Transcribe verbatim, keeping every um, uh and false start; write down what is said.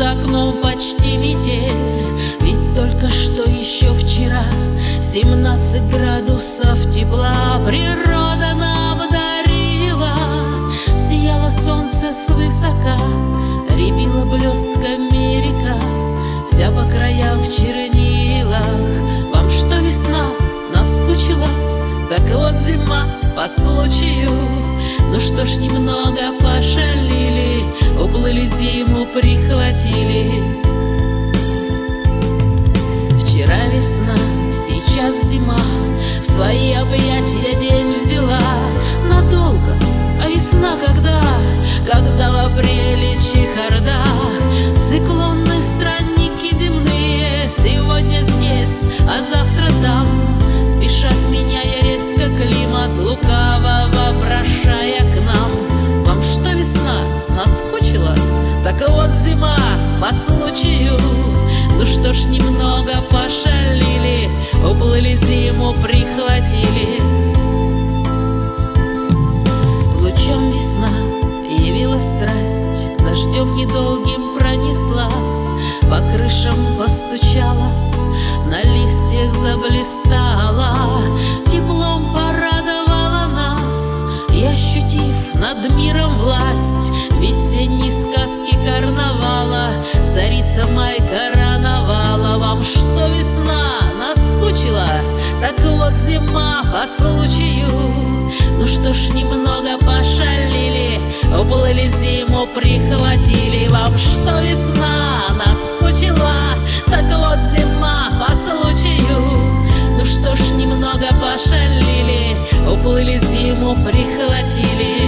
за окном почти метель, ведь только что еще вчера семнадцать градусов тепла природа нам дарила. Сияло солнце свысока, рябила блестками река, вся по краям в чернилах. Вам что, весна наскучила? Так вот зима по случаю. Ну что ж, немного пошалили, уплыли, зиму прихватили. Вчера весна, сейчас зима, в свои объятия день взяла. Надолго, а весна когда? Когда в апреле чехарда. Циклонные странники земные сегодня здесь, а завтра там. Спешат, меняя резко климат, лукаво вопрошая к нам. Вам что, весна наскучила? Так вот зима по случаю. Ну что ж, немного пошалили, уплыли, зиму прихватили. Лучом весна явилась страсть, дождем недолгим пронеслась, по крышам постучала, на листьях заблистала, теплом порадовала нас, и, ощутив над миром власть весенней сказки карнавала, царица май короновала. Вам что, весна наскучила? Так вот зима по случаю. Ну что ж, немного пошалили, уплыли, зиму прихватили. Вам что, весна наскучила? Так вот зима по случаю. Ну что ж, немного пошалили, уплыли, зиму прихватили.